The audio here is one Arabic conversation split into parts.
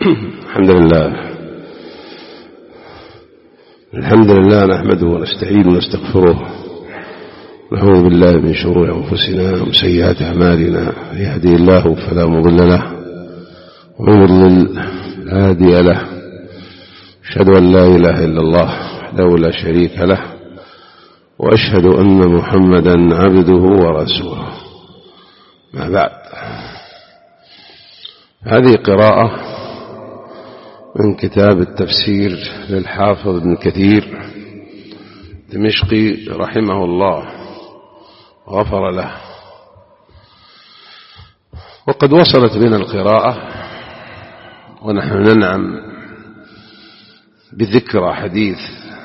الحمد لله نحمده ونستعينه ونستغفره، نعوذ بالله من شرور أنفسنا ومن سيئات أعمالنا، يهدي الله فلا مضل له ومن يضلل لا هادي له. أشهد أن لا إله إلا الله وحده لا شريك له، وأشهد أن محمدا عبده ورسوله. ما بعد، هذه قراءة من كتاب التفسير للحافظ ابن كثير دمشقي رحمه الله وغفر له. وقد وصلت بنا القراءة ونحن ننعم بذكرى حديث: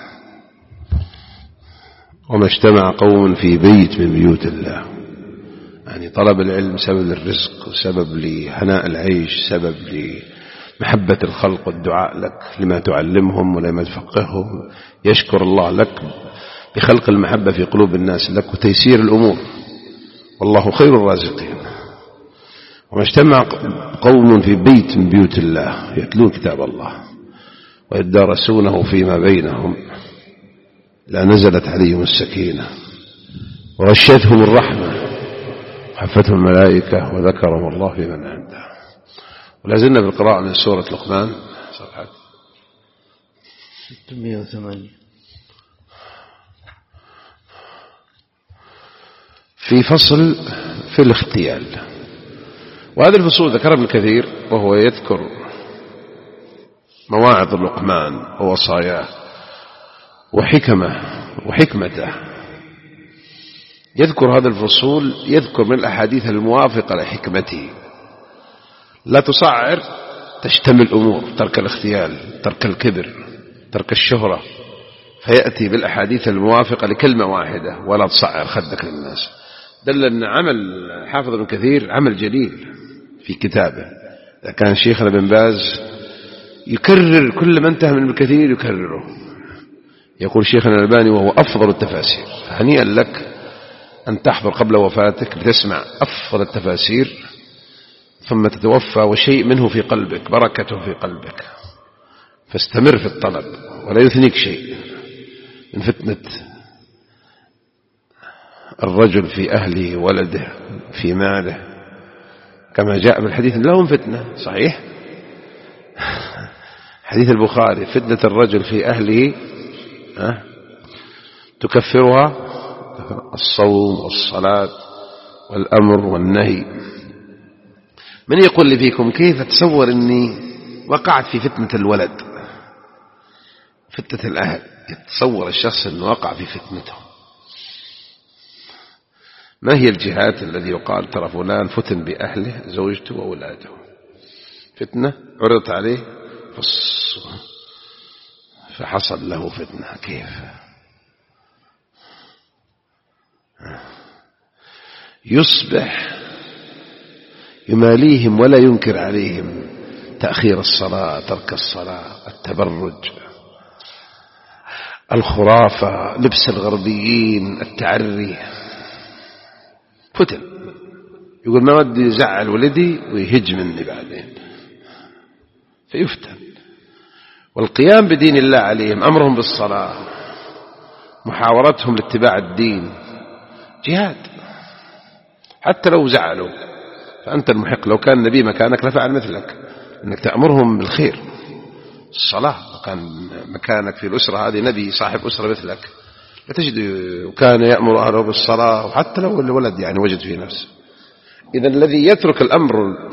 وما اجتمع قوم في بيت من بيوت الله. يعني طلب العلم سبب للرزق، سبب لهناء العيش، سبب لمحبة الخلق والدعاء لك لما تعلمهم ولما تفقههم. يشكر الله لك بخلق المحبة في قلوب الناس لك وتيسير الأمور، والله خير الرازقين. وما اجتمع قوم في بيت من بيوت الله يتلون كتاب الله ويدارسونه فيما بينهم لا نزلت عليهم السكينة وغشتهم الرحمة وحفتهم الملائكة وذكرهم الله في من عنده. ولازلنا بالقراءة من سورة لقمان، صفحة 608، في فصل في الاختيال. وهذه الفصول ذكرها ابن كثير وهو يذكر مواعظ لقمان ووصاياه وحكمته. يذكر هذا الفصول، يذكر من الأحاديث الموافقة لحكمته. لا تصعر تشتمل أمور: ترك الاختيال، ترك الكبر، ترك الشهرة، فيأتي بالأحاديث الموافقة لكلمة واحدة ولا تصعر خدك للناس. دل أن عمل حافظ ابن كثير عمل جليل في كتابه. إذا كان شيخنا بن باز يكرر كل ما انتهى من ابن كثير يكرره، يقول شيخنا الألباني وهو أفضل التفاسير. هنيئا لك أن تحضر قبل وفاتك لتسمع أفضل التفاسير ثم تتوفى وشيء منه في قلبك، بركته في قلبك، فاستمر في الطلب ولا يثنيك شيء من فتنة الرجل في أهله ولده في ماله، كما جاء بالحديث: لهم فتنة. صحيح حديث البخاري: فتنة الرجل في أهله تكفرها الصوم والصلاة والأمر والنهي. من يقول لي فيكم كيف تصور أني وقعت في فتنة الولد، فتنة الأهل؟ يتصور الشخص أنه وقع في فتنتهم. ما هي الجهات الذي يقال ترى فلان فتن بأهله، زوجته وأولاده؟ فتنة عرضت عليه فحصل له فتنة. كيف يصبح يماليهم ولا ينكر عليهم تأخير الصلاة، ترك الصلاة، التبرج، الخرافة، لبس الغربيين، التعري. فتن. يقول ما ودي يزعل ولدي ويهج مني بعدين، فيفتن. والقيام بدين الله عليهم، أمرهم بالصلاة، محاورتهم لاتباع الدين، جهاد. حتى لو زعلوا فأنت المحق. لو كان النبي مكانك لفعل مثلك، أنك تأمرهم بالخير. الصلاة، لو كان مكانك في الأسرة هذه نبي صاحب أسرة مثلك لتجد وكان يأمر أهله بالصلاة، وحتى لو الولد يعني وجد في نفسه. إذن الذي يترك الأمر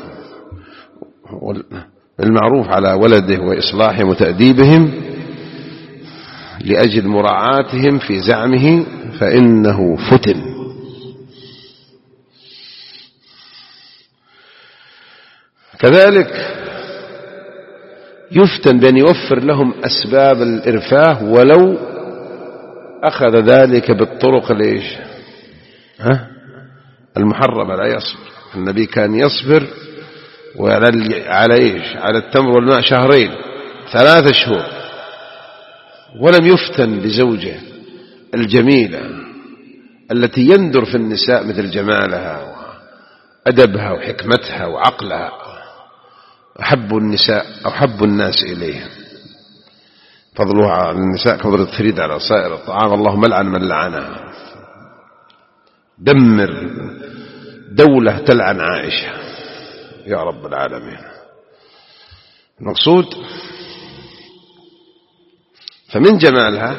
المعروف على ولده وإصلاحهم وتأديبهم لأجل مراعاتهم في زعمه فإنه فتن. كذلك يفتن بأن يوفر لهم أسباب الإرفاه ولو أخذ ذلك بالطرق المحرمة. لا يصبر. النبي كان يصبر على التمر والماء 2 3 شهور ولم يفتن بزوجه الجميلة التي يندر في النساء مثل جمالها وأدبها وحكمتها وعقلها. أحب النساء أو أحب الناس إليه فضلها على النساء كفضل الثريد على سائر الطعام. اللهم لعن من لعنها. دمر دولة تلعن عائشة يا رب العالمين. المقصود فمن جمالها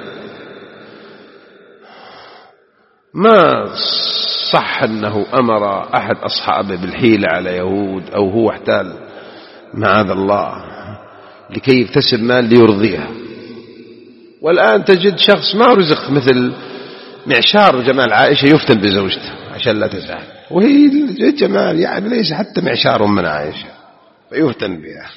ما صح أنه أمر أحد أصحابه بالحيلة على يهود أو هو احتال معاذ الله لكي يكتسب مال ليرضيها. والآن تجد شخص ما رزق مثل معشار جمال عائشة يفتن بزوجته عشان لا تزعل، وهي الجمال يعني ليس حتى معشار من عائشة فيفتن بها.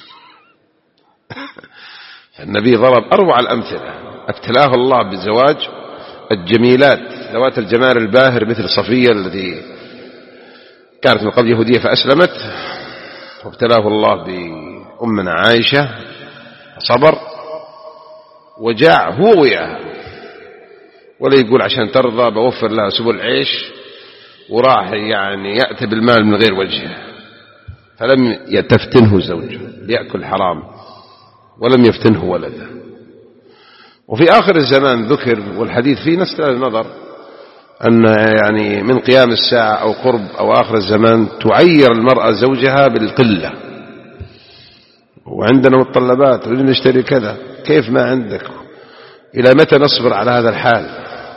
النبي ضرب أروع الأمثلة، ابتلاه الله بزواج الجميلات ذوات الجمال الباهر مثل صفية التي كانت من قبل يهودية فأسلمت، وابتلاه الله بأمنا عائشة صبر وجاع هو وياها، ولا يقول عشان ترضى بوفر لها سبل عيش، وراح يعني يأتي بالمال من غير وجهه، فلم يتفتنه زوجه ليأكل حرام ولم يفتنه ولده. وفي آخر الزمان ذكر والحديث فيه نسأل النظر أن يعني من قيام الساعة أو قرب أو آخر الزمان تعير المرأة زوجها بالقلة، وعندنا متطلبات نريد نشتري كذا، كيف ما عندك؟ إلى متى نصبر على هذا الحال؟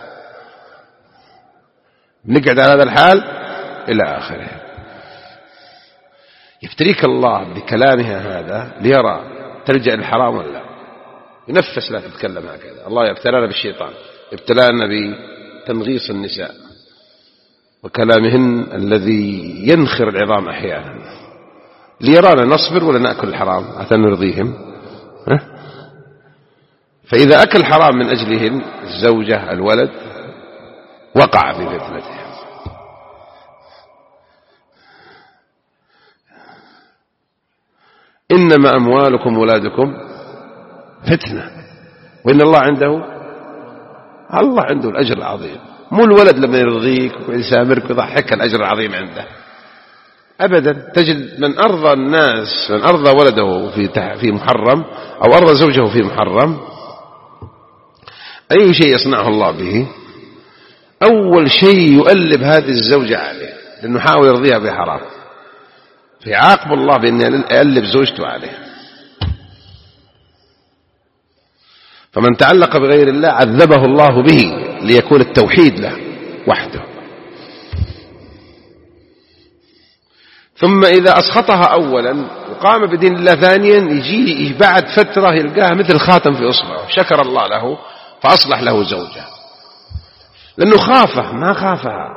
نقعد على هذا الحال إلى آخره. يفتريك الله بكلامها هذا ليرى تلجأ الحرام ولا لا، ينفس لا تتكلم هكذا. الله يبتلانا بالشيطان، ابتلانا بتنغيص النساء وكلامهن الذي ينخر العظام أحيانا ليرانا نصبر ولا نأكل الحرام حتى نرضيهم. فإذا أكل حرام من أجلهن الزوجة الولد وقع في فتنته. إنما أموالكم وولادكم فتنة وإن الله عنده الأجر العظيم. مو الولد لما يرضيك ويسامرك ويضحك الأجر العظيم عنده أبدا. تجد من أرضى الناس، من أرضى ولده في محرم أو أرضى زوجه في محرم، أي شيء يصنعه الله به أول شيء يؤلب هذه الزوجة عليه لأنه حاول يرضيها بحرام، فيعاقب الله بأن يألب زوجته عليه. فمن تعلق بغير الله عذبه الله به ليكون التوحيد له وحده. ثم إذا أسخطها أولا وقام بدين الله ثانيا يجي بعد فترة يلقاها مثل خاتم في أصبعه، شكر الله له فأصلح له زوجه لأنه خافه ما خافها،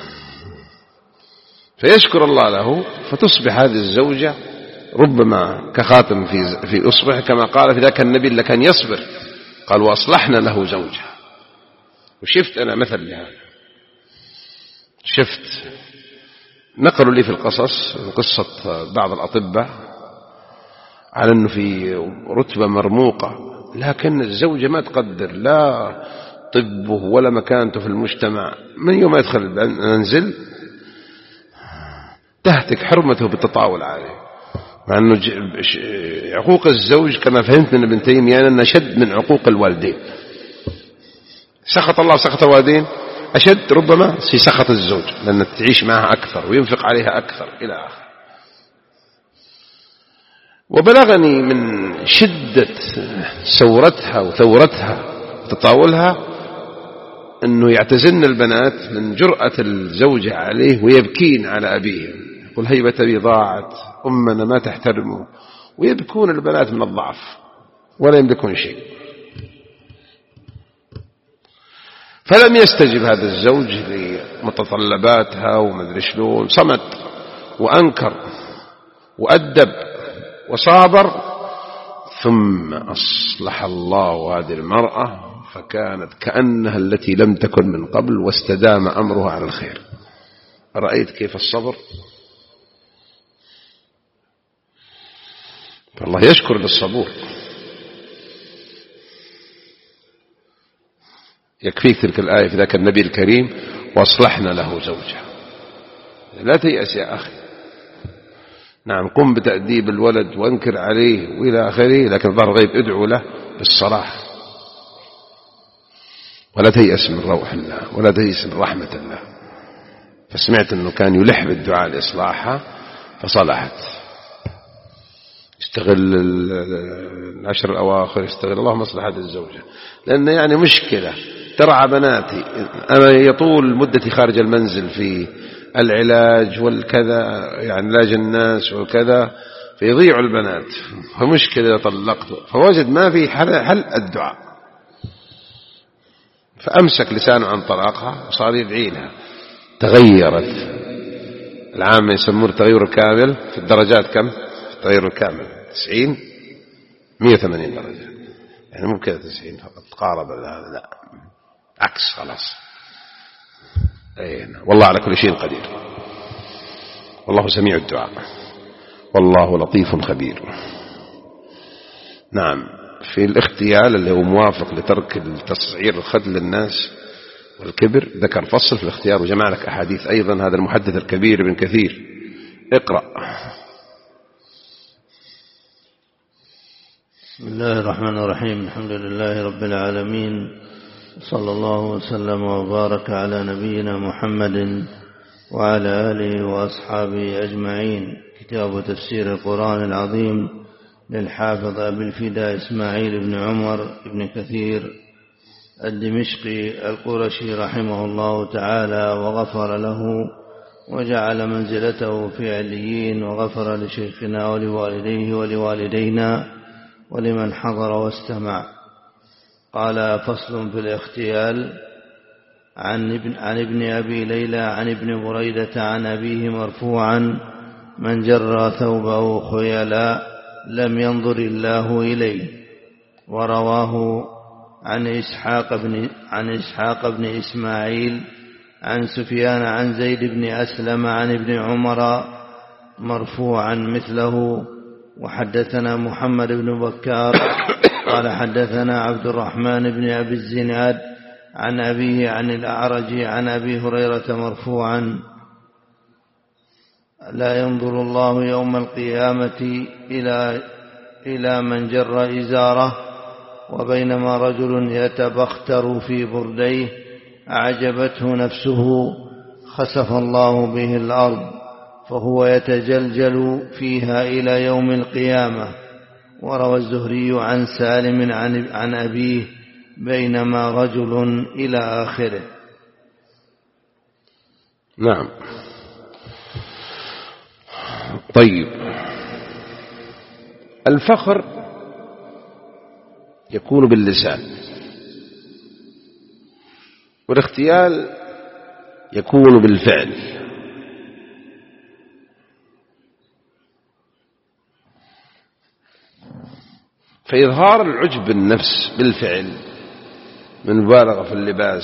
فيشكر الله له فتصبح هذه الزوجة ربما كخاتم في أصبعه، كما قال في ذاك النبي اللي كان يصبر قال وأصلحنا له زوجه. وشفت أنا مثل لهذا، شفت نقلوا لي في القصص قصة بعض الأطباء على أنه في رتبة مرموقة لكن الزوجة ما تقدر لا طبه ولا مكانته في المجتمع، من يوم يدخل المنزل تهتك حرمته بالتطاول عليه، مع أنه عقوق الزوج كما فهمت من ابن تيمية أنه أشد من عقوق الوالدين. سخط الله وسخط الوالدين أشد ربما في سخط الزوج لأنه تعيش معها أكثر وينفق عليها أكثر إلى آخر. وبلغني من شدة سورتها وثورتها وتطاولها أنه يعتزلن البنات من جرأة الزوجة عليه ويبكين على أبيهم، يقول هيبة أبي ضاعت، أمنا ما تحترمه، ويبكون البنات من الضعف ولا يملكون شيء. فلم يستجب هذا الزوج لمتطلباتها ومدري شلون، صمت وأنكر وأدب وصابر، ثم أصلح الله هذه المرأة فكانت كأنها التي لم تكن من قبل واستدام أمرها على الخير. رأيت كيف الصبر؟ فالله يشكر للصبور. يكفيك تلك الآية في ذاك النبي الكريم وأصلحنا له زوجه. لا تيأس يا أخي، نعم قم بتأديب الولد وانكر عليه وإلى آخره، لكن ظهر غيب ادعو له بالصلاح، ولا تيأس من روح الله ولا تيأس من رحمة الله. فسمعت أنه كان يلح بالدعاء لإصلاحها فصلحت. يستغل العشر الأواخر، يستغل اللهم اصلح هذه الزوجة، لأن يعني مشكلة ترعى بناتي، أنا يطول مدتي خارج المنزل في العلاج والكذا، يعني علاج الناس والكذا، فيضيع البنات، فمشكلة طلقته، فوجد ما في حل الدعاء، فأمسك لسانه عن طلاقها وصار يدعي لها. تغيرت، العامة يسمونه تغير كامل، في الدرجات كم؟ في التغير الكامل 90 180 درجة، يعني مو كذا 90 فقط تقارب هذا، لا عكس خلاص. والله على كل شيء قدير، والله سميع الدعاء، والله لطيف خبير. نعم في الاختيال اللي هو موافق لترك التصعير الخد للناس والكبر، ذكر فصل في الاختيار وجمع لك أحاديث أيضا. هذا المحدث الكبير ابن كثير، اقرأ. بسم الله الرحمن الرحيم. الحمد لله رب العالمين، صلى الله وسلم وبارك على نبينا محمد وعلى آله وأصحابه أجمعين. كتاب تفسير القرآن العظيم للحافظ أبي الفداء إسماعيل بن عمر بن كثير الدمشقي القرشي رحمه الله تعالى وغفر له وجعل منزلته في عليين، وغفر لشيخنا ولوالديه ولوالدينا ولمن حضر واستمع. قال: فصل في الاختيال. عن ابن أبي ليلى عن ابن بريدة عن أبيه مرفوعا: من جر ثوبه خيلاء لم ينظر الله إليه. ورواه عن إسحاق بن إسماعيل عن سفيان عن زيد بن أسلم عن ابن عمر مرفوعا مثله. وحدثنا محمد بن بكار قال حدثنا عبد الرحمن بن أبي الزناد عن أبيه عن الأعرج عن أبي هريرة مرفوعا: لا ينظر الله يوم القيامة إلى من جر إزاره. وبينما رجل يتبختر في برديه أعجبته نفسه خسف الله به الأرض فهو يتجلجل فيها إلى يوم القيامة. وروى الزهري عن سالم عن أبيه بينما رجل إلى آخره. نعم. طيب، الفخر يكون باللسان، والاختيال يكون بالفعل. فإظهار العجب بالنفس بالفعل من مبالغة في اللباس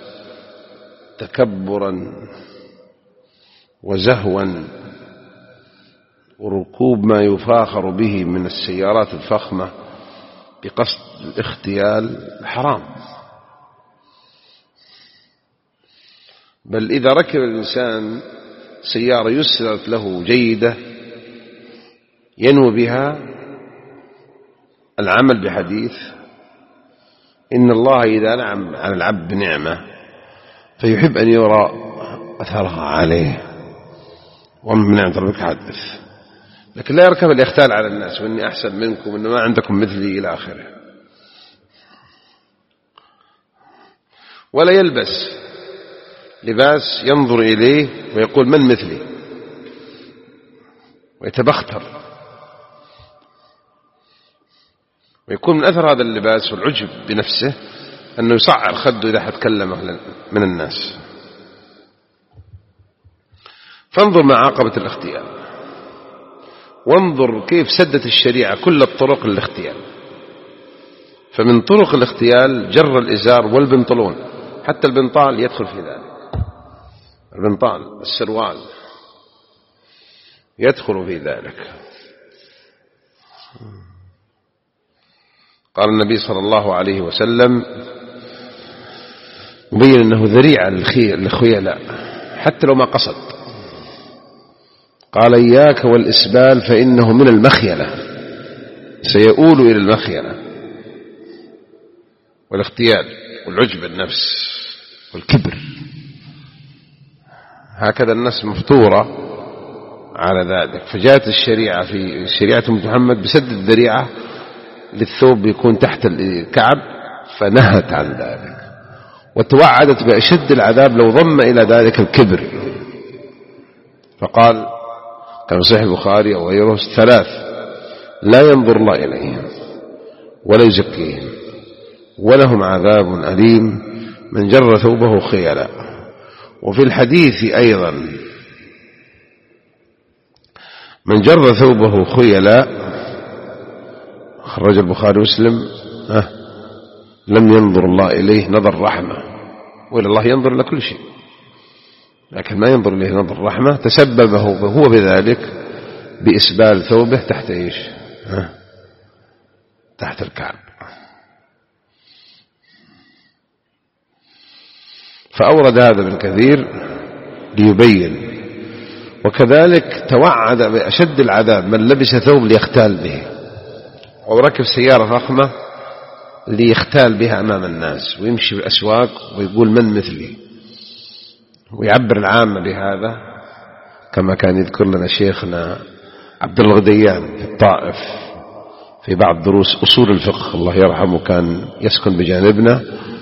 تكبرا وزهوا وركوب ما يفاخر به من السيارات الفخمة بقصد الاختيال حرام. بل إذا ركب الإنسان سيارة يسرت له جيدة ينوي بها العمل بحديث إن الله إذا نعم على العبد بنعمة فيحب أن يرى أثرها عليه، ومن نعمة ربك حدث. لكن لا يركب الإختال على الناس وإني أحسن منكم وإن ما عندكم مثلي إلى آخره. ولا يلبس لباس ينظر إليه ويقول من مثلي ويتبختر، ويكون من أثر هذا اللباس والعجب بنفسه أنه يصعر خده إذا حتكلم من الناس. فانظر مع عقبة الاختيال، وانظر كيف سدت الشريعة كل الطرق للاختيال. فمن طرق الاختيال جر الإزار والبنطلون، حتى البنطال يدخل في ذلك، البنطال السروال يدخل في ذلك. قال النبي صلى الله عليه وسلم مبين أنه ذريعة للخيلاء حتى لو ما قصد. قال إياك والإسبال فإنه من المخيلة، سيؤول إلى المخيلة والاختيال والعجب النفس والكبر. هكذا الناس مفطورة على ذلك. فجاءت الشريعة في شريعة محمد بسد الذريعة للثوب يكون تحت الكعب، فنهت عن ذلك وتوعدت بأشد العذاب لو ضم إلى ذلك الكبر. فقال كما صحيح البخاري أو غيره 3 لا ينظر الله إليهم ولا يزكيهم ولهم عذاب أليم من جر ثوبه خيلا. وفي الحديث أيضا من جر ثوبه خيلا خرج البخاري ومسلم لم ينظر الله إليه نظر رحمة، وإلى الله ينظر إلى كل شيء لكن ما ينظر إليه نظر رحمة. تسببه هو بذلك بإسبال ثوبه تحت إيش؟ تحت الكعب. فأورد هذا ابن كثير ليبين. وكذلك توعد بأشد العذاب من لبس ثوب ليختال به أو ركب سيارة فخمة ليختال بها أمام الناس ويمشي بالأسواق ويقول من مثلي، ويعبر العامة بهذا كما كان يذكر لنا شيخنا عبد الله الغديان في الطائف في بعض دروس أصول الفقه الله يرحمه، كان يسكن بجانبنا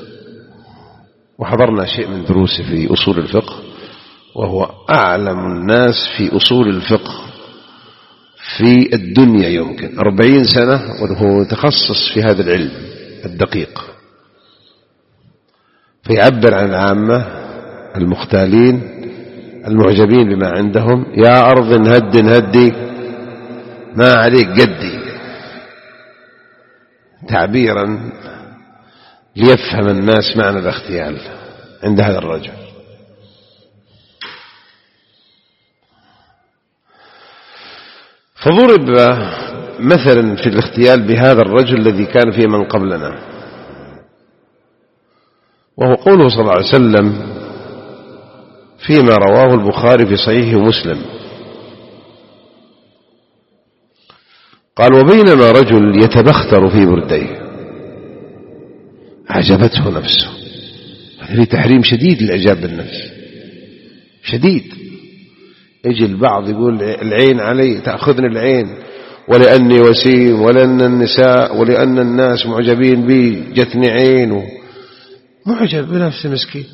وحضرنا شيء من دروسه في أصول الفقه، وهو أعلم الناس في أصول الفقه في الدنيا يمكن 40 سنة وهو متخصص في هذا العلم الدقيق. فيعبر عن العامة المختالين المعجبين بما عندهم يا أرض هدي ما عليك قدي، تعبيرا ليفهم الناس معنى الاختيال عند هذا الرجل. فضرب مثلا في الاختيال بهذا الرجل الذي كان في من قبلنا، وهو قوله صلى الله عليه وسلم فيما رواه البخاري في صحيح مسلم قال وبينما رجل يتبختر في برديه أعجبته نفسه. هذا في تحريم شديد للإعجاب بالنفس شديد. يجي البعض يقول العين علي تأخذني العين ولأني وسيم ولأن النساء ولأن الناس معجبين بي جتني عين، معجب بنفسه مسكين.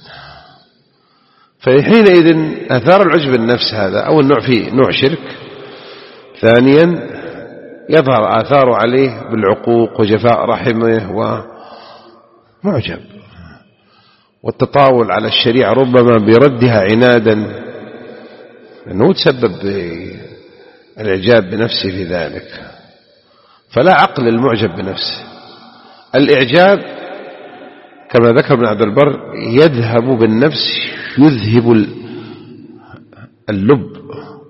فحينئذ أثار العجب النفس هذا أول نوع فيه نوع شرك. ثانيا يظهر آثاره عليه بالعقوق وجفاء رحمه ومعجب، والتطاول على الشريعة ربما بردها عنادا لأنه تسبب الإعجاب بنفسه في ذلك. فلا عقل المعجب بنفسه. الإعجاب كما ذكر ابن عبد البر يذهب بالنفس، يذهب اللب،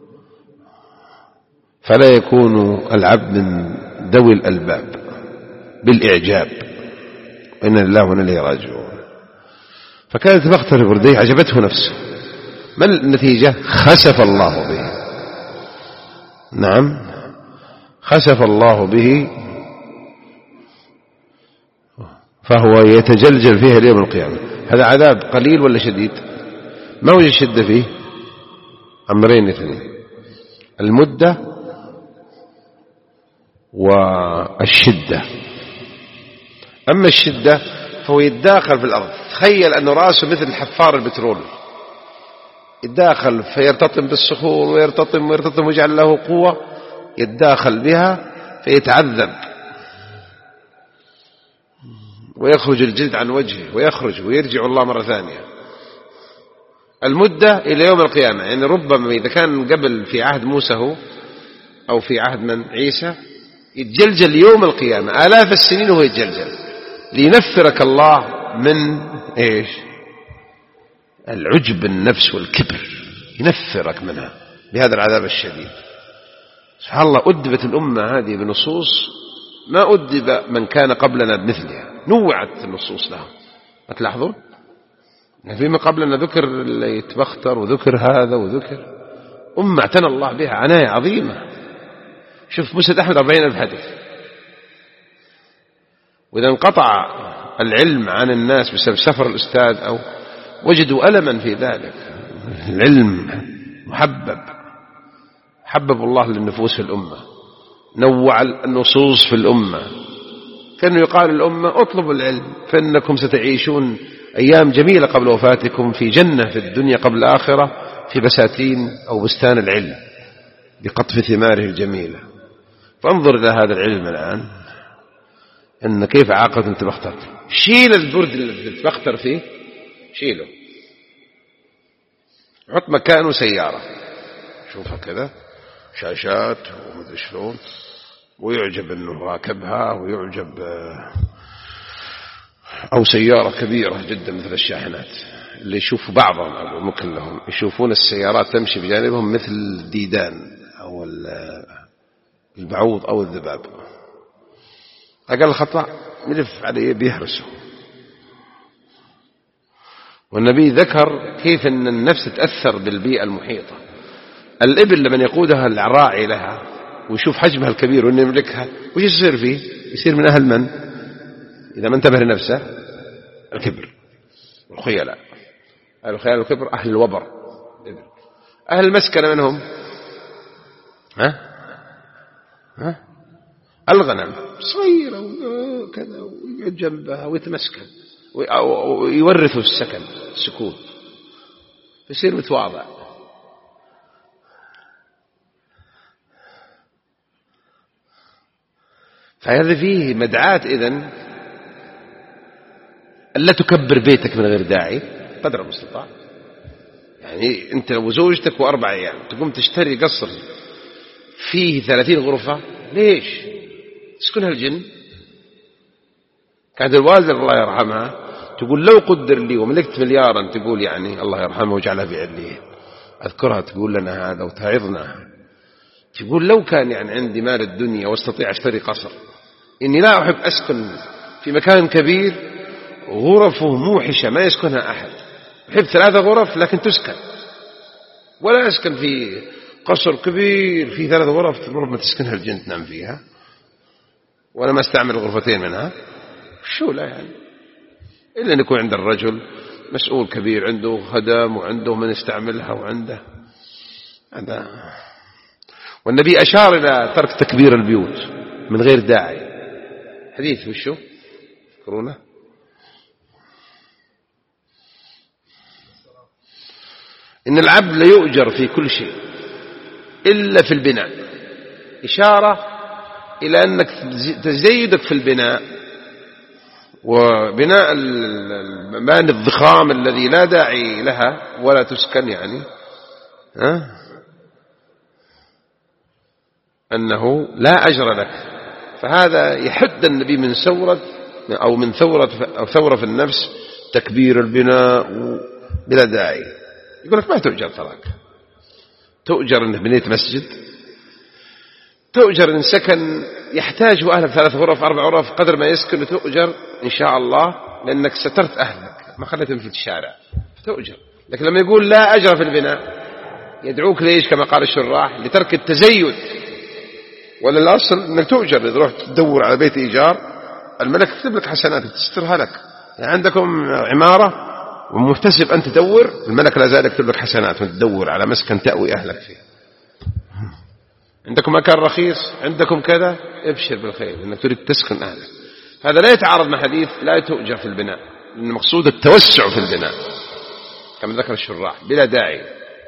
فلا يكون العبد من ذوي الألباب بالإعجاب، إن الله وإنا إليه راجعون. فكانت تبختر برديه عجبته نفسه. ما النتيجة؟ خسف الله به. نعم خسف الله به، فهو يتجلجل فيها اليوم القيامة. هذا عذاب قليل ولا شديد؟ ما وجد شدة فيه؟ أمرين اثنين، المدة والشدة. أما الشدة فهو يتداخل في الأرض. تخيل أنه رأسه مثل حفار البترول، يتداخل فيرتطم بالصخور ويرتطم ويجعل له قوة يتداخل بها فيتعذب ويخرج الجلد عن وجهه ويخرج ويرجع الله مرة ثانية. المدة إلى يوم القيامة، يعني ربما إذا كان قبل في عهد موسى هو أو في عهد من عيسى يتجلجل يوم القيامة آلاف السنين وهو يتجلجل لينفرك الله من إيش؟ العجب النفس والكبر، ينفرك منها بهذا العذاب الشديد. سبحان الله، أدبت الأمة هذه بنصوص ما أدب من كان قبلنا بمثلها، نوعت النصوص لها. ما تلاحظون فيما قبلنا ذكر اللي يتبختر وذكر هذا وذكر، أمة اعتنى الله بها عناية عظيمة. شوف مسند أحمد 40,000 حديث. وإذا انقطع العلم عن الناس بسبب سفر الأستاذ أو وجدوا ألما في ذلك. العلم حبب الله للنفوس في الأمة، نوع النصوص في الأمة، كأنه يقال للأمة اطلبوا العلم فإنكم ستعيشون أيام جميلة قبل وفاتكم في جنة في الدنيا قبل الآخرة في بساتين أو بستان العلم بقطف ثماره الجميلة. فانظر إلى هذا العلم الآن، أن كيف عاقبت أنت بختر. شيل البرد اللي تبختر فيه، شيله، حط مكانه سيارة، شوفها كذا شاشات ومدري شلون، ويعجب أنه راكبها، ويعجب، أو سيارة كبيرة جدا مثل الشاحنات اللي يشوفوا بعضهم مو كلهم يشوفون السيارات تمشي بجانبهم مثل الديدان أو البعوض أو الذباب. أقل خطأ يلف عليه بيهرسه. والنبي ذكر كيف أن النفس تتأثر بالبيئة المحيطة. الإبل لمن يقودها الراعي لها ويشوف حجمها الكبير وأنه يملكها، وش يصير فيه؟ يصير من أهل من؟ إذا ما انتبه لنفسه الكبر والخيلاء. أهل الخيلاء والكبر أهل الوبر. أهل المسكنة منهم الغنم صغيرة وكذا، ويقعد جنبها ويتمسكن ويورثوا السكون، يصير متواضع. فهذا فيه مدعاة إذن ألا تكبر بيتك من غير داعي قدر المستطاع. يعني أنت لو زوجتك و4 أيام تقوم تشتري قصر فيه 30 غرفة، ليش؟ تسكنها الجن. كانت الوالدة الله يرحمها تقول لو قدر لي وملكت مليارا، تقول يعني الله يرحمها وجعلها في عليين، أذكرها تقول لنا هذا وتعظنا، تقول لو كان يعني عندي مال الدنيا واستطيع أشتري قصر، إني لا أحب أسكن في مكان كبير غرفه موحشة ما يسكنها أحد. أحب 3 غرف لكن تسكن، ولا أسكن في قصر كبير في 3 غرف ما تسكنها الجن تنام فيها، وأنا ما استعمل غرفتين منها. شو لا يعني، إلا أن يكون عند الرجل مسؤول كبير عنده خدم وعنده من يستعملها وعنده هذا. والنبي أشار إلى ترك تكبير البيوت من غير داعي. حديث وشو تذكرونه؟ إن العبد ليؤجر في كل شيء إلا في البناء، إشارة إلى أنك تزيدك في البناء، وبناء المباني الضخام الذي لا داعي لها ولا تسكن، يعني أنه لا أجر لك. فهذا يحد النبي من ثورة أو من ثورة في النفس تكبير البناء بلا داعي. يقول لك ما تؤجر، تراك تؤجر إن بنيت مسجد، تؤجر إن سكن يحتاجه أهلك 3 غرف 4 غرف قدر ما يسكن، تؤجر إن شاء الله لأنك سترت أهلك ما خليتهم في الشارع، تؤجر. لكن لما يقول لا أجر في البناء يدعوك ليش؟ كما قال الشراح لترك التزيد. ولا الأصل أنك تؤجر، إذا رحت تدور على بيت إيجار الملك يكتب لك حسنات تسترها لك. يعني عندكم عمارة ومحتسب أن تدور، الملك لا زال يكتب لك حسنات وتدور على مسكن تأوي أهلك فيه. عندكم مكان رخيص، عندكم كذا، ابشر بالخير أنك تريد تسكن أهلك. هذا لا يتعارض مع حديث لا تؤجر في البناء، لأن المقصود التوسع في البناء كما ذكر الشراح بلا داعي،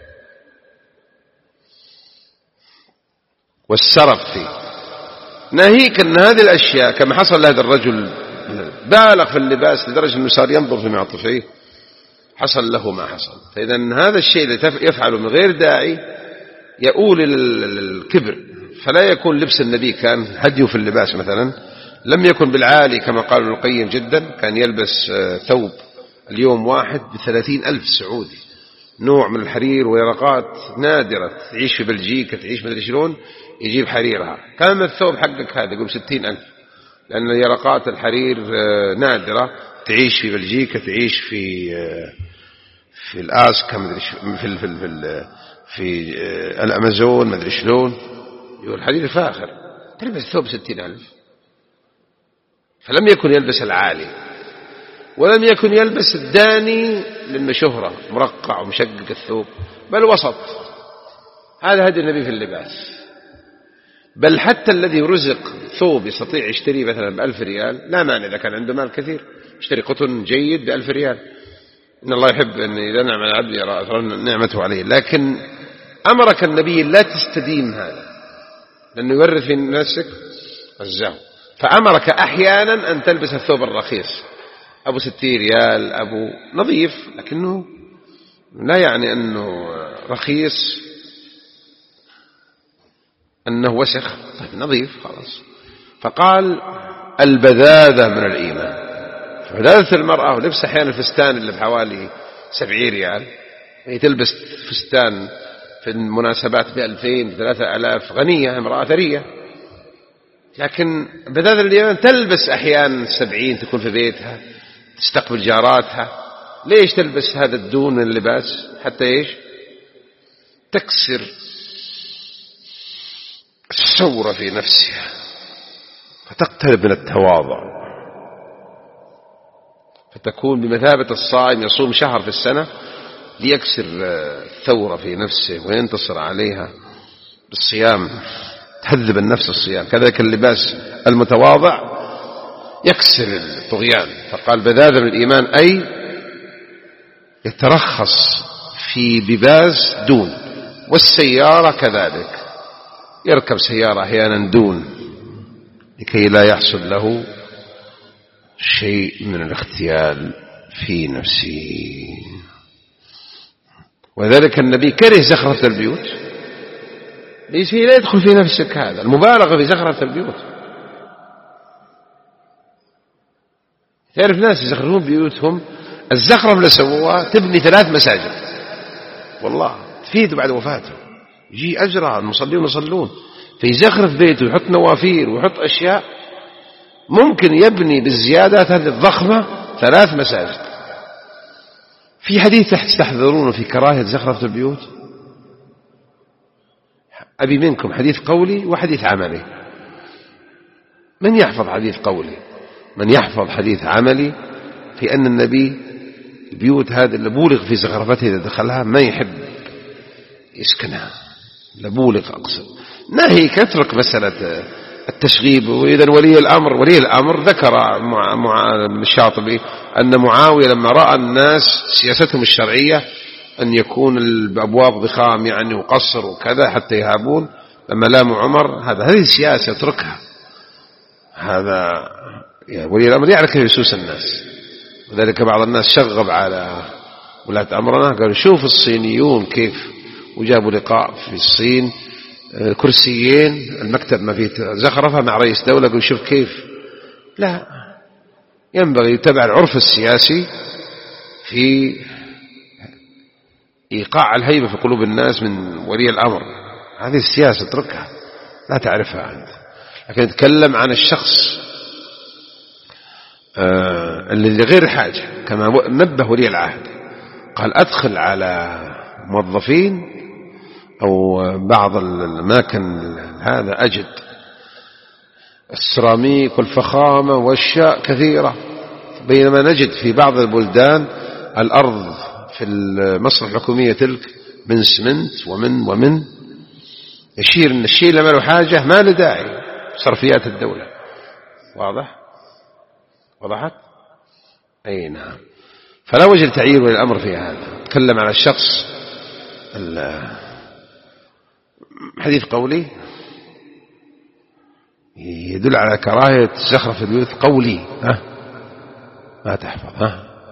والسرف فيه. ناهيك أن هذه الأشياء كما حصل لهذا الرجل بالغ في اللباس لدرجة أنه صار ينظر في معطفيه، حصل له ما حصل. فإذا هذا الشيء اللي يفعله من غير داعي يؤول إلى الكبر. فلا يكون لبس النبي كان هديه في اللباس مثلا لم يكن بالعالي كما قال ابن القيم جدا، كان يلبس ثوب اليوم واحد ب30,000 سعودي، نوع من الحرير ويرقات نادرة، تعيش في بلجيكا تعيش مدري شلون يجيب حريرها. كم الثوب حقك هذا؟ يقول 60,000، لأن يرقات الحرير نادرة، تعيش في بلجيكا تعيش في الآسكا في الأمازون ما أدري شلون، يقول الحديث الفاخر تلبس ثوب 60,000. فلم يكن يلبس العالي ولم يكن يلبس الداني لأنه شهرة مرقع ومشقق الثوب، بل وسط. هذا هدي النبي في اللباس. بل حتى الذي رزق ثوب يستطيع يشتري مثلا ب1000 ريال لا مانع إذا كان عنده مال كثير يشتري قطن جيد ب1000 ريال. إن الله يحب أن إذا نعم العبد يرى أثر نعمته عليه. لكن أمرك النبي لا تستديم هذا لأنه يورث في نفسك الزهو، فأمرك أحيانا أن تلبس الثوب الرخيص أبو 60 ريال أبو نظيف، لكنه لا يعني أنه رخيص أنه وسخ، طيب نظيف خلاص. فقال البذاذة من الإيمان. فبذاذة المرأة ولبس أحيانا الفستان اللي بحوالي 70 ريال، هي تلبس فستان في المناسبات ب2000 3000، غنية امرأة ثرية، لكن بذاذة الإيمان تلبس أحيانا 70 تكون في بيتها تستقبل جاراتها. ليش تلبس هذا الدون من اللباس؟ حتى إيش؟ تكسر الثورة في نفسها فتقترب من التواضع، فتكون بمثابة الصائم يصوم شهر في السنة ليكسر الثورة في نفسه وينتصر عليها بالصيام، تهذب النفس الصيام. كذلك اللباس المتواضع يكسر الطغيان. فقال بذاذة من الإيمان أي يترخص في لباس دون. والسيارة كذلك يركب سيارة أحيانا دون لكي لا يحصل له شيء من الاختيال في نفسه. وذلك النبي كره زخرفة البيوت، ليس لا يدخل في نفسك هذا المبالغة في زخرفة البيوت. تعرف ناس يزخرفون بيوتهم، الزخرف اللي سووها تبني 3 مساجد والله تفيد بعد وفاته، يجي أجرى المصلين يصلون فيزخرف بيته ويحط نوافير ويحط أشياء، ممكن يبني بالزيادات هذه الضخمة 3 مساجد. في حديث تستحضرونه في كراهية زخرفة البيوت. أبي منكم حديث قولي وحديث عملي. من يحفظ حديث قولي؟ من يحفظ حديث عملي في أن النبي البيوت هذه اللي بولغ في زخرفتها إذا دخلها ما يحب يسكنها، لبولغ أقصد. ناهيك اترك مسألة التشغيب. وإذا ولي الأمر ذكر الشاطبي أن معاوية لما رأى الناس سياستهم الشرعية أن يكون الأبواب ضخام يعني وقصر وكذا حتى يهابون، لما لاموا عمر هذه السياسة اتركها. هذا ولي الأمر يعرف كيف يسوس الناس. وذلك بعض الناس شغب على ولاة أمرنا، قالوا شوف الصينيون كيف، وجابوا لقاء في الصين كرسيين المكتب ما فيه زخرفة مع رئيس دولة، قالوا شوف كيف. لا، ينبغي يتبع العرف السياسي في إيقاع الهيبة في قلوب الناس من ولي الأمر. هذه السياسة اتركها لا تعرفها أنت، لكن نتكلم عن الشخص اللي غير حاجة. كما نبه ولي العهد قال أدخل على موظفين أو بعض الأماكن هذا أجد السيراميك والفخامة والأشياء كثيرة، بينما نجد في بعض البلدان الأرض في المصرف الحكومية تلك من سمنت ومن يشير أن الشيء اللي ما له حاجة ما له داعي صرفيات الدولة. وضحت؟ أي نعم. فلا وجه تعيير الأمر في هذا. تكلم على الشخص حديث قولي يدل على كراهية زخرف البيوت. قولي ما تحفظ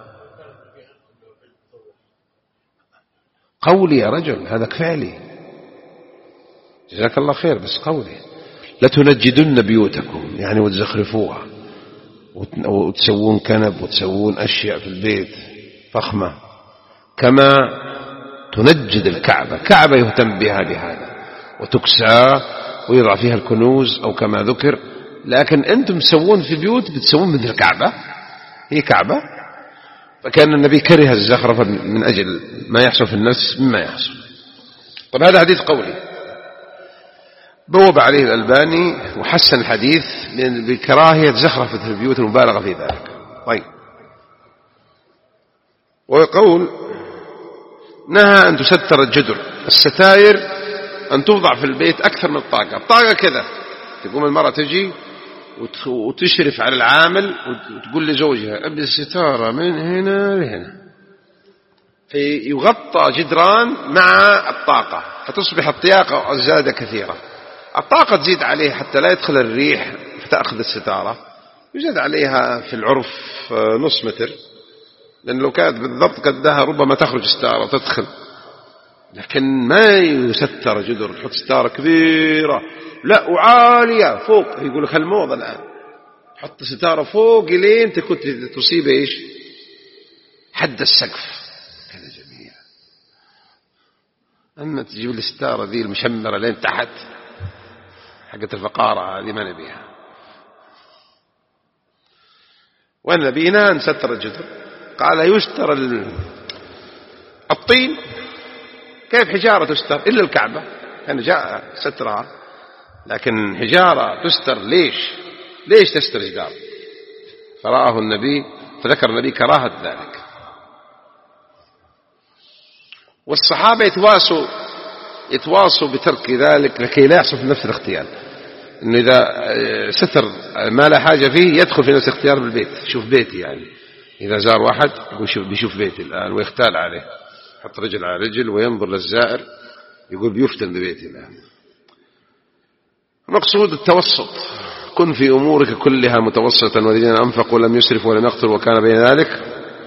قولي يا رجل، هذا فعلي جزاك الله خير، بس قولي لتنجدن بيوتكم يعني وتزخرفوها وتسوون كنب وتسوون أشياء في البيت فخمة كما تنجد الكعبة. كعبة يهتم بها لهذا وتكسى ويضع فيها الكنوز أو كما ذكر، لكن أنتم تسوون في بيوت بتسوون مثل الكعبة، هي كعبة. فكان النبي كره الزخرفة من أجل ما يحصل في النفس مما يحصل. طب هذا حديث قولي بوب عليه الألباني وحسن الحديث بكراهية زخرفة البيوت المبالغة في ذلك. طيب، ويقول نهى أن تستر الجدر. الستائر أن توضع في البيت أكثر من الطاقة. الطاقة كذا، تقوم المرأة تجي وتشرف على العامل وتقول لزوجها أبي الستارة من هنا لهنا، فيغطى جدران مع الطاقة فتصبح الطاقة زادة كثيرة. الطاقة تزيد عليه حتى لا يدخل الريح فتأخذ الستارة، يزاد عليها في العرف نص متر، لأن لو كانت بالضبط قدها ربما تخرج ستارة وتدخل، لكن ما يستر جدر. تحط ستارة كبيرة لا وعالية فوق، يقول لك هالموضة الآن حط ستارة فوق لين تكون تصيب إيش حد السقف كذا جميلة. أما تجيب الستارة ذي المشمرة لين تحت حقت الفقارة هذه ما نبيها. والنبينا نستر الجدر. قال يستر الطين، كيف حجارة تستر إلا الكعبة يعني جاء سترها، لكن حجارة تستر ليش تستر جدار؟ فرآه النبي فذكر النبي كراهة ذلك. والصحابة يتواصوا بترك ذلك لكي لا يحصل في نفس الاختيار، إنه إذا ستر ما لا حاجة فيه يدخل في نفس الاختيار بالبيت. شوف بيتي يعني، إذا زار واحد يقول بيشوف بيتي الآن ويختال عليه، يحط رجل على رجل وينظر للزائر يقول بيفتن ببيتي الآن. مقصود التوسط، كن في أمورك كلها متوسطا والذين أنفقوا لم يسرفوا ولم يقتروا وكان بين ذلك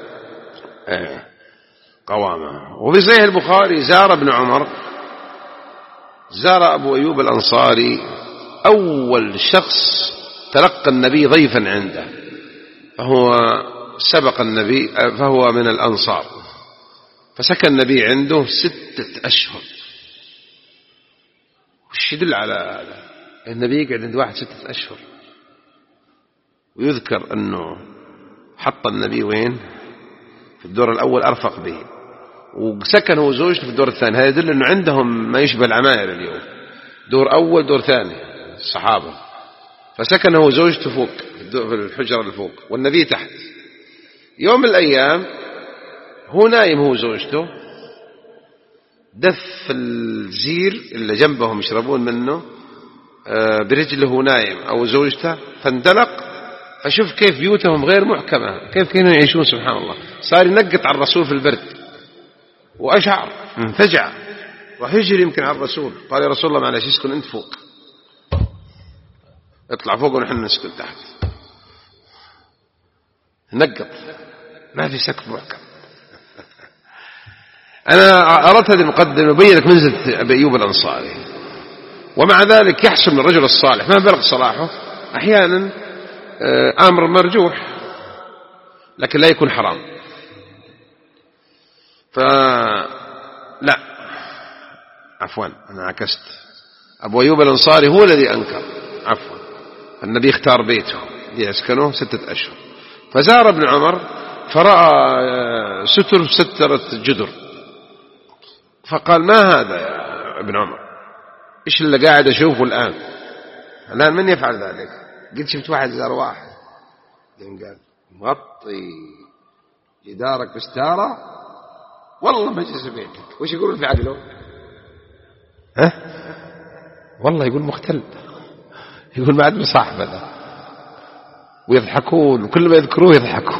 قواما. وفي صحيح البخاري زار ابن عمر زار أبو أيوب الأنصاري أول شخص تلقى النبي ضيفا عنده، فهو سبق النبي فهو من الأنصار، فسكن النبي عنده 6 أشهر. وش يدل على هذا؟ النبي يقعد عند واحد 6 أشهر. ويذكر أنه حط النبي وين؟ في الدور الأول أرفق به، وسكن هو زوجته في الدور الثاني. هذا يدل أنه عندهم ما يشبه العماير اليوم، دور أول دور ثاني الصحابة. فسكن هو زوجته فوق في الحجرة اللي فوق والنبي تحت. يوم من الأيام هو نايم هو زوجته، دف الزير اللي جنبهم يشربون منه برجله نايم أو زوجته، فاندلق فشوف كيف بيوتهم غير محكمة، كيف كانوا يعيشون سبحان الله. صار ينقط على الرسول في البرد وأشعر انفجع راح يجري يمكن على الرسول. قال يا رسول الله معلش اسكن أنت فوق، اطلع فوق ونحن نسكن تحت. نقط ما في سقف محكم. أنا أردت هذه المقدمة أبين لك منزلة أبي أيوب الأنصاري. ومع ذلك يحصل من الرجل الصالح ما بلغ صلاحه أحيانا أمر مرجوح لكن لا يكون حرام. فلا عفوا أنا عكست، أبو أيوب الأنصاري هو الذي أنكر، عفوا النبي اختار بيته ليسكنه 6 أشهر. فزار ابن عمر فرأى سترة جدر، فقال ما هذا يا ابن عمر؟ إيش اللي قاعد أشوفه الآن من يفعل ذلك؟ قلت شفت واحد زار واحد قال مغطي جدارك بستارة والله ما جلس بيتك. وش يقولون في عقله؟ والله يقول مختل، يقول ما عاد مصاحب هذا، ويضحكون وكل ما يذكروه يضحكون.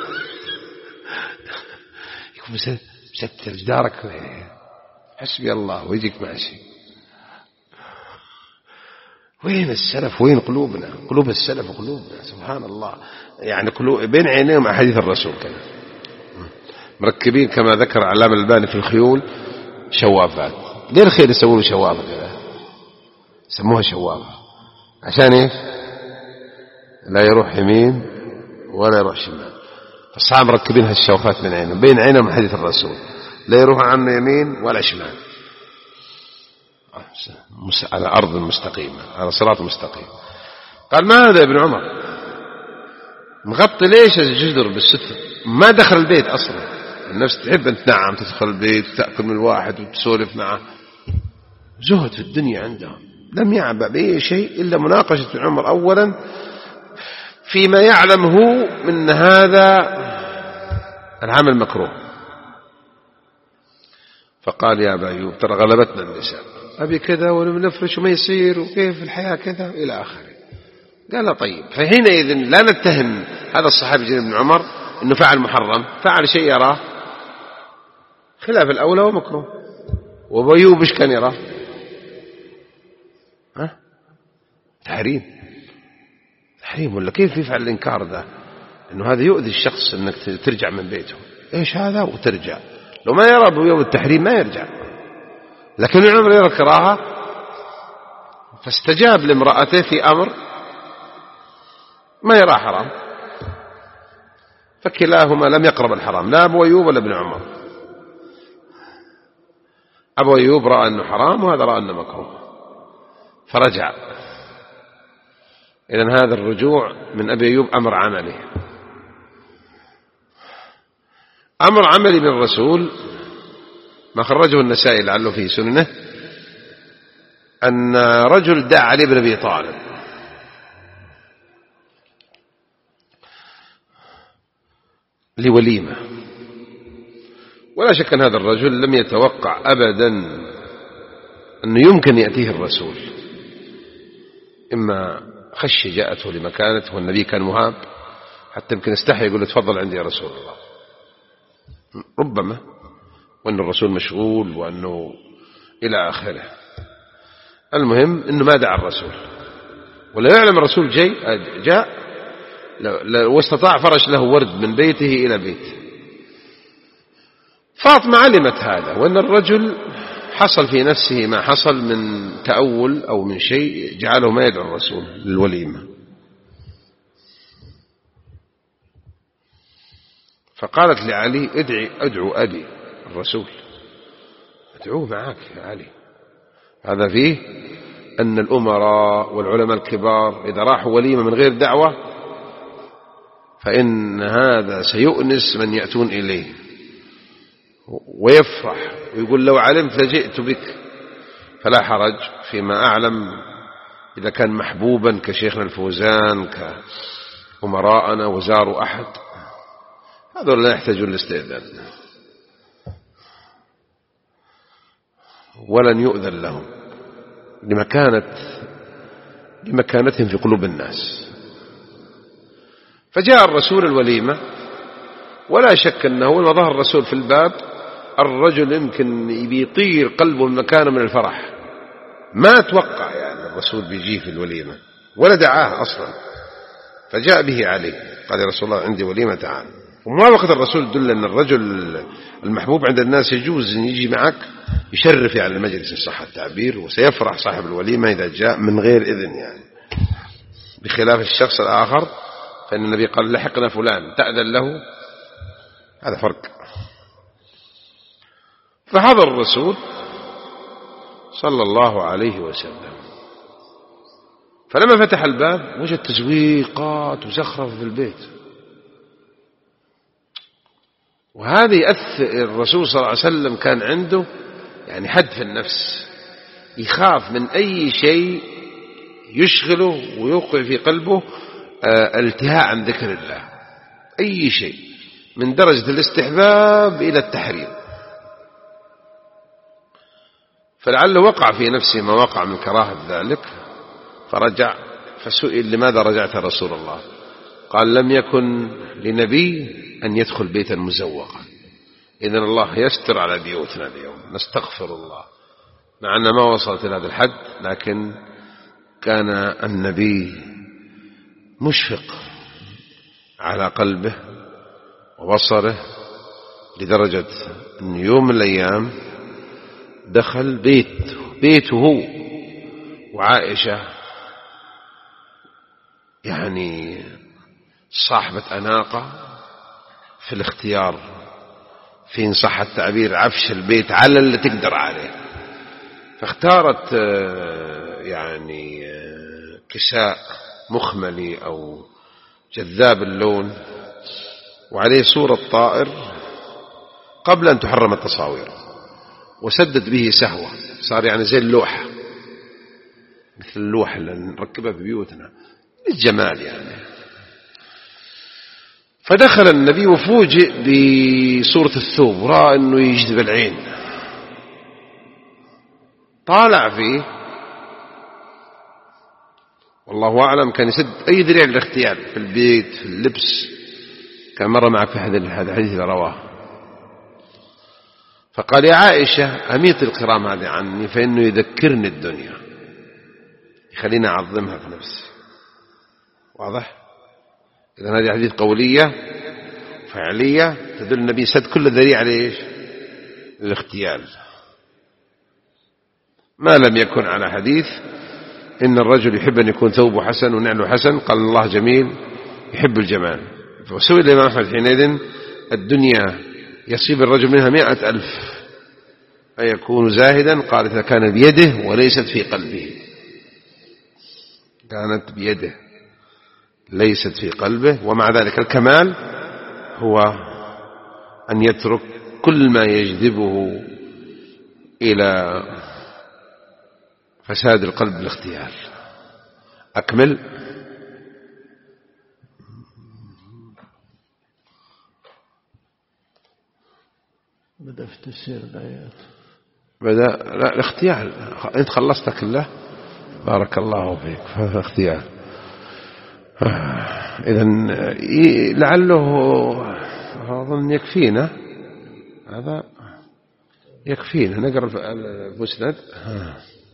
يقول مستر جدارك حسبي الله ويجيك ماشي. وين السلف وين قلوبنا؟ قلوب السلف وقلوبنا سبحان الله، يعني قلوب بين عينيهم أحاديث الرسول كذا مركبين كما ذكر علامة الألباني في الخيول شوافات. ليه الخيل يسوون شوافة كذا؟ سموها شوافة عشان ايش؟ لا يروح يمين ولا يروح شمال. فالصحابة مركبين هالشوافات من عينهم بين عينهم حديث الرسول، لا يروح عنه يمين ولا شمال، على أرض مستقيمة على صراط مستقيم. قال ما هذا يا ابن عمر مغطي ليش الجدر بالستر؟ ما دخل البيت أصلا. النفس تحب أن تنعم تدخل البيت وتأكل من الواحد وتسولف معه، زهد في الدنيا عندهم، لم يعبأ بأي شيء إلا مناقشة عمر أولا فيما يعلم هو من هذا العمل مكروه. فقال يا أبا أيوب ترى غلبتنا النساء، أبي كذا ونفرش وما يصير وكيف الحياة كذا إلى آخره. قال طيب. فحينئذ لا نتهم هذا الصحابي جل بن عمر أنه فعل محرم، فعل شيء يراه خلاف الأولى ومكروه. وأبو أيوب إيش كان يراه؟ تحريم ولا كيف يفعل الإنكار ذا؟ إنه هذا يؤذي الشخص إنك ترجع من بيته، إيش هذا وترجع. لو ما يرى أبو أيوب التحريم ما يرجع، لكن عمر يرى الكراهة، فاستجاب لامرأته في أمر ما يرى حرام، فكلاهما لم يقرب الحرام، لا أبو أيوب ولا ابن عمر. أبو أيوب رأى أنه حرام وهذا رأى أنه مكروه، فرجع. إذن هذا الرجوع من أبي أيوب أمر عملي، أمر عملي من الرسول. ما خرجه النسائي لعله في سننه أن رجل دعا علي بن أبي طالب لوليمة، ولا شك أن هذا الرجل لم يتوقع أبدا أنه يمكن يأتيه الرسول، إما خشية جاءته لمكانته والنبي كان مهاب حتى يمكن استحي يقول له تفضل عندي يا رسول الله، ربما، وأن الرسول مشغول وأنه إلى آخره. المهم أنه ما دعا الرسول، ولا يعلم الرسول جاء واستطاع فرش له ورد من بيته إلى بيته. فاطمة علمت هذا، وأن الرجل حصل في نفسه ما حصل من تأول أو من شيء جعله ما يدعو الرسول للوليمة. فقالت لعلي ادعو أبي الرسول، ادعوه معك يا علي. هذا فيه أن الأمراء والعلماء الكبار إذا راحوا وليمة من غير دعوة فإن هذا سيؤنس من يأتون إليه ويفرح ويقول لو علمت لجئت بك. فلا حرج فيما أعلم إذا كان محبوبا كشيخنا الفوزان كأمراءنا وزاروا أحد، هذول لا يحتاجون الاستئذان ولن يؤذن لهم لمكانتهم في قلوب الناس. فجاء الرسول الوليمة، ولا شك أنه لما ظهر الرسول في الباب الرجل يمكن يطير قلبه من مكانه من الفرح، ما توقع يعني الرسول بيجيه في الوليمة ولا دعاه أصلا. فجاء به عليه قال يا رسول الله عندي وليمة تعال. وموافقة الرسول تدل أن الرجل المحبوب عند الناس يجوز أن يجي معك يشرف يعني المجلس إن صح التعبير، وسيفرح صاحب الوليمة إذا جاء من غير إذن يعني، بخلاف الشخص الآخر فإن النبي قال لحقنا فلان تأذن له، هذا فرق. فحضر الرسول صلى الله عليه وسلم، فلما فتح الباب وجد تزويقات وزخرف في البيت، وهذه يأثر الرسول صلى الله عليه وسلم كان عنده يعني حد في النفس، يخاف من أي شيء يشغله ويوقع في قلبه التهاء عن ذكر الله، أي شيء من درجة الاستحباب إلى التحريم. فلعله وقع في نفسه ما وقع من كراهة ذلك، فرجع. فسئل لماذا رجعت رسول الله؟ قال لم يكن لنبي أن يدخل بيتا مزوقا، إذن الله يستر على بيوتنا اليوم، نستغفر الله، مع أن ما وصلت إلى هذا الحد، لكن كان النبي مشفق على قلبه وبصره لدرجة أن يوم من الأيام دخل بيته وعائشة يعني صاحبة أناقة في الاختيار، في إن صح التعبير عفش البيت على اللي تقدر عليه، فاختارت يعني كساء مخملي أو جذاب اللون وعليه صورة طائر قبل أن تحرم التصاوير، وسدت به صار يعني زي اللوحة، مثل اللوحة اللي نركبها في بيوتنا للجمال يعني. فدخل النبي وفوجئ بصورة الثوب، ورأى أنه يجذب العين، طالع فيه، والله أعلم كان يسد أي ذريعة للاغتيال في البيت، في اللبس، كان مرة معك في هذا الحديث اللي رواه. فقال يا عائشة أميط الكرام هذه عني، فإنه يذكرني الدنيا، يخليني أعظمها في نفسي. واضح؟ إذن هذه حديث قولية فعلية تدل النبي سد كل ذريعة ليش؟ للاغتيال، ما لم يكن على حديث إن الرجل يحب أن يكون ثوبه حسن ونعله حسن، قال الله جميل يحب الجمال. فسئل الإمام أحمد حينئذ الدنيا يصيب الرجل منها 100,000 أيكون زاهدا؟ قال إذا كان بيده وليست في قلبه. كانت بيده ليست في قلبه. ومع ذلك الكمال هو أن يترك كل ما يجذبه إلى فساد القلب بالاختيار. أكمل. بدأ في تفسير الآيات. بدأ لا الاختيار، أنت خلصت كله، بارك الله فيك. اختيار. إذن لعله أظن يكفينا هذا، يكفينا نقرأ المسند.